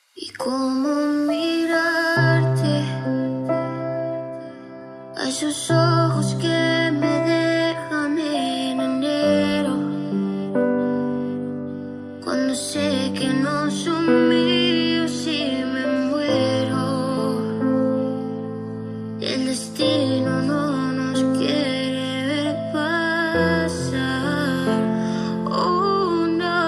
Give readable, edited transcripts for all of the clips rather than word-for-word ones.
Y cómo mirarte a esos ojos que me dejan en enero, cuando sé que no son míos y me muero. El destino no nos quiere ver pasar. Oh no.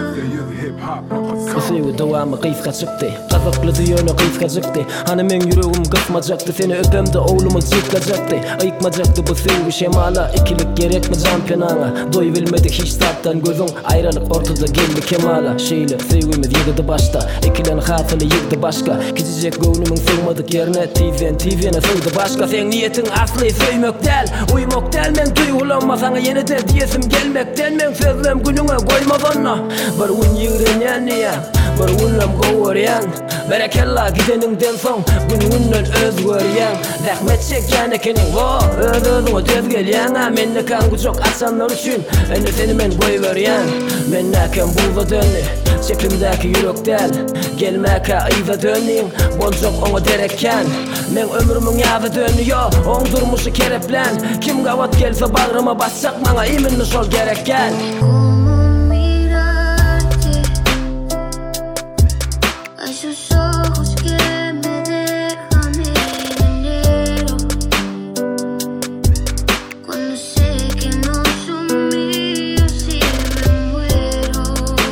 Kısıydı ama kıyıska çıktı. Kazaklıdı yönü kıyıska çıktı. Hani men yüreğim kısmacaktı. Seni öpemde oğlumuz yıkacaktı. Ayıkmacaktı bu sevgi şemala. İkilik gerek mi can penana. Doy bilmedik hiç tattan gözün. Ayrılık ortada geldi kemala. Şeyle sevgimiz yıkıldı başta. İkilen hafılı yıktı başka. Gidecek gönlümün sığmadık yerine. TV'ne sığdı başka. Sen niyetin aslı sevmek del. Uyumak del men duygulanma. Sana yeni de diyesim gelmekten. Men sözlem gününe koymaz onna. Bir gün yığırın ya. Bir günlem kovuyan. Berekella gideninden son gününden özgöryen. Rahmet çekken ekinin özünü tez gelyen. Menne kan kucak atsanlar üçün eni seni men koyuveryen. Menne kan bulda dönni çepimdeki yürektel. Gelmeke ayda dönnin boncuk onu derekken. Men ömrümün yağı dönüyor on durmuşu kereplen. Kim gavat gelse bağrıma basacak bana iminli sol gerekken. Esos ojos que me dejan en enero, cuando sé que no son míos y me muero.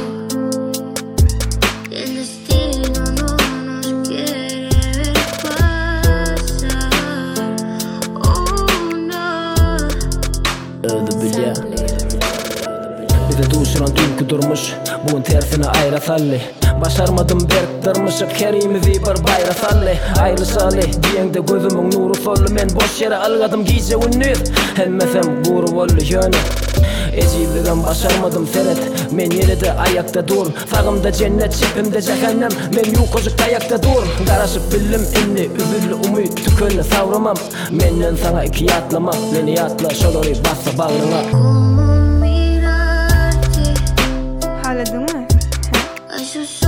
El destino no nos quiere ver pasar. Oh no. Öldü bilya. Bir de duşuran duygu durmuş. Bugün tersine ayra salli. Başarmadım berktirmişik kerimizi bir bayra salli. Ayrı salli diyende gözümün nuru sollu. Men boş yere algadım giyce unnüz. Hemmesem guru vollu yönü. Eciligen başarmadım seret. Men yeride ayakta dur. Sağımda cennet çepimde cehennem. Men yukocuk ayakta dur. Karışıp bildim inni üzüllü umut tükönle savramam. Menden sana iki yatlamam. Beni yatla şolori bassa bağrına. Cómo mirarte Hala değil mi? a esos